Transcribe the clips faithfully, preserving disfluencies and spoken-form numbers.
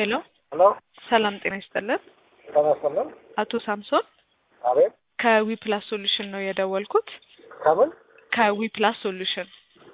ሄሎ ሄሎ ሰላም ጤና ይስጥልን። ተመስገን። አቶ ሳምሶን አቤት። ከዊፕላስ ሶሉሽን ነው የደወልኩት። ከምን ከዊፕላስ ሶሉሽን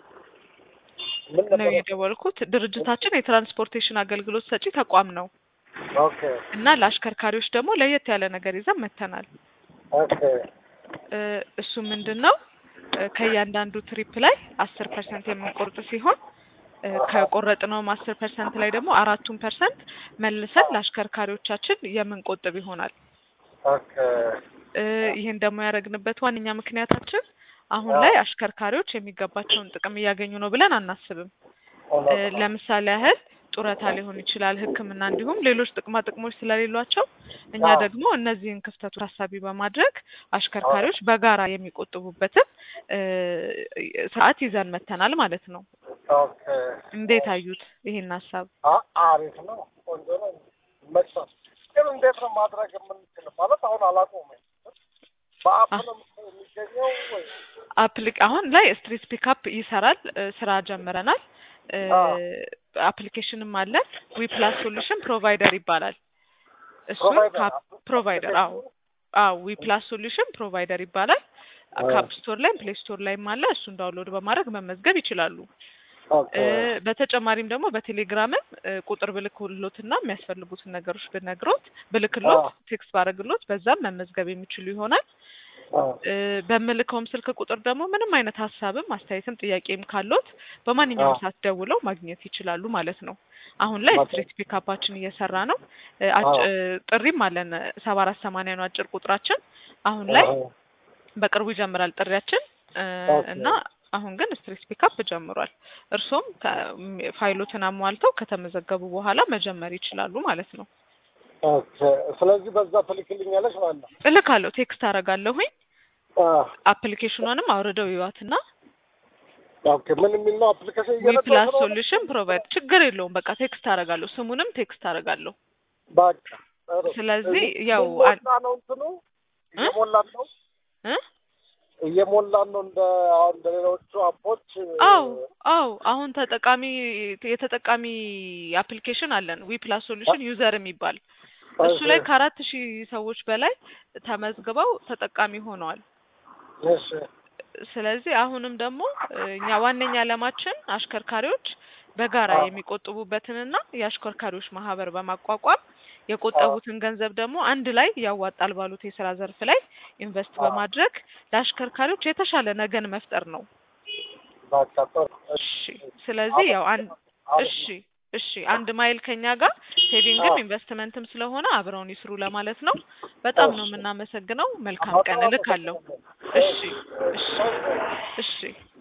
ምን ነው ነበር? የደወልኩት። ድርጅታችን የትራንስፖርቴሽን አገልግሎት ሰጪ ተቋም ነው ኦኬ እና ለአሽከርካሪዎች ደግሞ ለየት ያለ ነገር ይዘን መተናል። ኦኬ እ እሱ ምንድነው ከእያንዳንዱ ትሪፕ ላይ አስር ፐርሰንት የምንቆርጥ ሲሆን እ ከቆረጥነውም አስር ፐርሰንት ላይ ደግሞ አራቱን ፐርሰንት መልሰን ለአሽከርካሪዎቻችን የምንቆጥብ ይሆናል። ኦኬ እ ይሄን ደግሞ ያደረግንበት ዋነኛ ምክንያታችን አሁን ላይ አሽከርካሪዎች የሚገባቸውን ጥቅም እያገኙ ነው ብለን አናስብም። እ ለምሳሌ ያህል ጡረታ ሊሆን ይችላል፣ ሕክምና እንዲሁም ሌሎች ጥቅማ ጥቅሞች ስለሌሏቸው እኛ ደግሞ እነዚህን ክፍተቶች ታሳቢ በማድረግ አሽከርካሪዎች በጋራ የሚቆጥቡበትን እ ሰዓት ይዘን መተናል ማለት ነው። ኦኬ እንዴት አዩት ይሄን ሀሳብ? አ አሪፍ ነው። ቆንጆ ነው። መጥቷል። ግን እንዴት ነው ማድረግ የምንችለው? ማለት አሁን አላውቀውም። በአፕ ነው የሚገኘው ወይ? አፕሊክ አሁን ላይ ስትሪት ፒክአፕ ይሰራል። እ ስራ ጀምረናል። እ አፕሊኬሽንም አለ። ዊፕላስ ሶሉሽን ፕሮቫይደር ይባላል። እሱ ፕሮቫይደር አዎ አዎ ዊፕላስ ሶሉሽን ፕሮቫይደር ይባላል። ካፕ ስቶር ላይ ፕሌይ ስቶር ላይም አለ። እሱን ዳውንሎድ በማድረግ መመዝገብ ይችላሉ። እ በተጨማሪም ደግሞ በቴሌግራምም ቁጥር ብልክሎትና የሚያስፈልጉትን ነገሮች ብነግሮት ብልክሎት ቴክስት ባረግሎት በዛም መመዝገብ የሚችሉ ይሆናል። እ በምልከውም ስልክ ቁጥር ደግሞ ምንም አይነት ሀሳብም አስተያየትም ጥያቄም ካሎት በማንኛውም ሰዓት ደውለው ማግኘት ይችላሉ ማለት ነው። አሁን ላይ ስትሪት ፒክአፓችን እየሰራ ነው። እ አጭ ጥሪም አለን ሰባ አራት ሰማንያ ነው አጭር ቁጥራችን። አሁን ላይ በቅርቡ ይጀምራል ጥሪያችን እ እና አሁን ግን ስትሪት ፒክአፕ ጀምሯል። እርሶም ፋይሎትን አሟልተው ከተመዘገቡ በኋላ መጀመር ይችላሉ ማለት ነው። ኦኬ ስለዚህ በዛ ትልክልኛለሽ ማለት ነው? እልካለሁ፣ ቴክስት አደርጋለሁኝ። አ አፕሊኬሽኑንም አውርደው ይዋትና ኦኬ ምን የሚል ነው አፕሊኬሽን እየነበር ዊፕላስ ሶሉሽን ፕሮቫይድ ችግር የለውም። በቃ ቴክስት አደርጋለሁ፣ ስሙንም ቴክስት አደርጋለሁ። በቃ ስለዚህ ያው ነው እንትኑ እየሞላን ነው እ እየሞላን ነው እንደ አሁን እንደ ሌሎቹ አፖች። አው አው አሁን ተጠቃሚ የተጠቃሚ አፕሊኬሽን አለን ዊፕላስ ሶሉሽን ዩዘር የሚባል እሱ ላይ ከአራት ሺህ ሰዎች በላይ ተመዝግበው ተጠቃሚ ሆነዋል። እሺ ስለዚህ አሁንም ደግሞ እኛ ዋነኛ ዓላማችን አሽከርካሪዎች በጋራ የሚቆጥቡበትንና የአሽከርካሪዎች ማህበር በማቋቋም የቆጠቡትን ገንዘብ ደግሞ አንድ ላይ ያዋጣል ባሉት የሥራ ዘርፍ ላይ ኢንቨስት በማድረግ ለአሽከርካሪዎች የተሻለ ነገን መፍጠር ነው። እሺ ስለዚህ ያው አንድ እሺ እሺ አንድ ማይል ከኛ ጋር ሴቪንግም ኢንቨስትመንትም ስለሆነ አብረውን ይስሩ ለማለት ነው። በጣም ነው የምናመሰግነው። መልካም ቀን እልካለሁ። እሺ እሺ እሺ